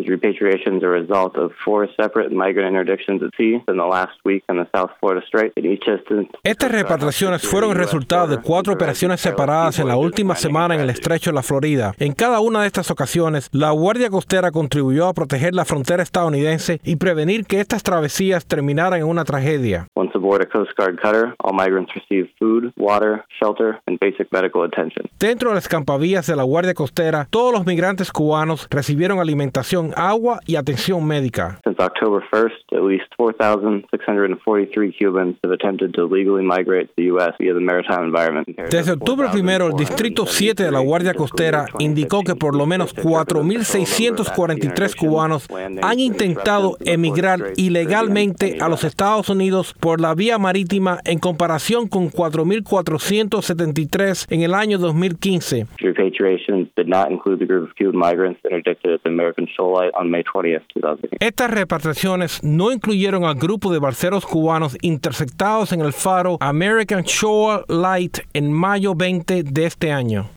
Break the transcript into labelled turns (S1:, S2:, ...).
S1: repatriations are a result of 4 separate migrant interdictions at sea in the last week in the South Florida Strait. In each instance,
S2: estas repatriaciones fueron el resultado de 4 operaciones separadas en la última semana en el estrecho de la Florida. En cada una de estas ocasiones, la Guardia Costera contribuyó a proteger la frontera estadounidense y prevenir que estas travesías terminaran en una tragedia.
S1: Once aboard a Coast Guard cutter, all migrants receive food, water, shelter, and basic medical attention.
S2: Dentro de las escampavías de la Guardia Costera, todos los migrantes cubanos recibieron alimentación, agua y atención médica.
S1: Since October 1st, at least 4,643 Cubans have attempted to legally migrate to the U.S. via the maritime environment.
S2: Desde octubre 1, el Distrito 7 de la Guardia Costera indicó que por lo menos 4,643 cubanos han intentado emigrar ilegalmente a los Estados Unidos por la vía marítima en comparación con 4,473 en el año 2015.
S1: Repatriations did not include the group of Cuban migrants interdicted at the American Shoalite on May 20th, 2008.
S2: Estas repatriaciones no incluyeron al grupo de balseros cubanos interceptados en el faro American Shoalite en mayo 20 de este año.